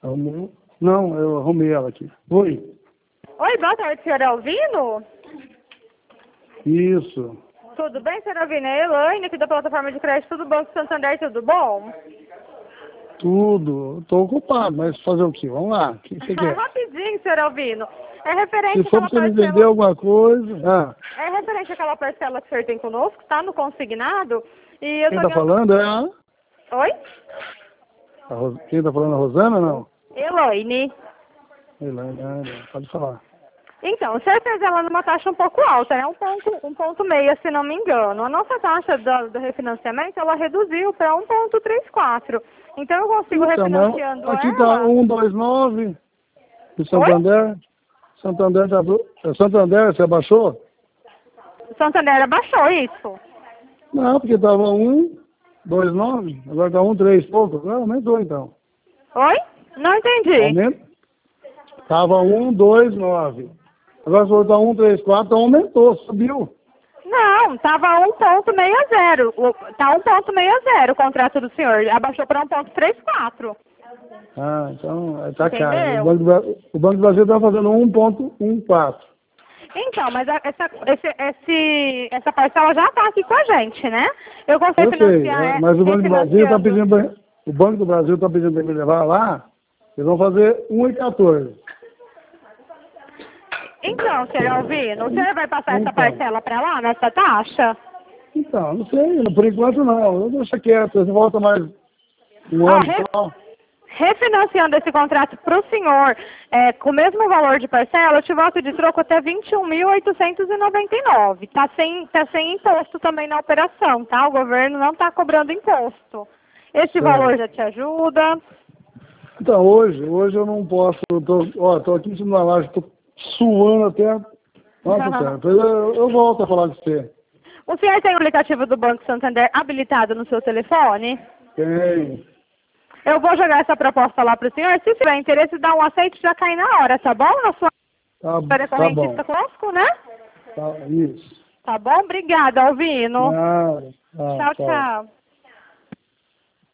Arrumou? Não, eu arrumei ela aqui. Oi. Oi, boa tarde, senhor Alvino? Isso. Tudo bem, senhor Alvino? É a Elaine aqui da plataforma de crédito do Banco Santander, tudo bom? Tudo. Estou ocupado, mas fazer o quê? Vamos lá. O que você quer? Rapidinho, senhor Alvino. É referente Se for àquela para você me parcela... vender alguma coisa... É referente àquela parcela que o senhor tem conosco, tá no consignado. E eu Quem tô... está falando é a... Oi? Quem está falando é a Rosana, não? Elaine. Pode falar. Então, o senhor fez ela numa taxa um pouco alta, né? 1,6, se não me engano. A nossa taxa do refinanciamento, ela reduziu para 1,34. Então, eu consigo refinanciando aqui ela... está 129 de Santander. Oi? Santander, Santander, você abaixou? Santander abaixou isso? Não, porque estava 129, agora está 13 pouco. Não, aumentou então. Oi? Não entendi. Aumenta? Estava 129. Agora se voltar 134, então aumentou, subiu. Não, estava 1,60. Tá 1,60 o contrato do senhor. Abaixou para 1,34. Ah, então está caro. Entendeu? O Banco do Brasil está fazendo 1,14. Então, mas essa parcela já está aqui com a gente, né? Eu consigo Eu sei, financiar... mas o Banco do Brasil está refinanciando. pedindo o Banco do Brasil está pedindo para me levar lá, eles vão fazer 1,14. Então, senhor Alvino, o senhor vai passar essa parcela para lá, nessa taxa? Então, não sei, por enquanto não. Eu deixo quieto, você volta mais um ano e tal. Refinanciando esse contrato para o senhor, com o mesmo valor de parcela, eu te volto de troco até 21.899. Tá sem imposto também na operação, tá? O governo não está cobrando imposto. Esse valor já te ajuda? Então, hoje eu não posso, tô aqui em cima da laje, tô suando até... Nossa senhora, depois eu volto a falar com você. O senhor tem o aplicativo do Banco Santander habilitado no seu telefone? Tem. Eu vou jogar essa proposta lá para o senhor. Se tiver interesse, dá um aceite e já cai na hora, tá bom? Na sua correntista conosco, né? Tá, isso. Tá bom? Obrigada, Alvino. Nada. Tchau, tchau.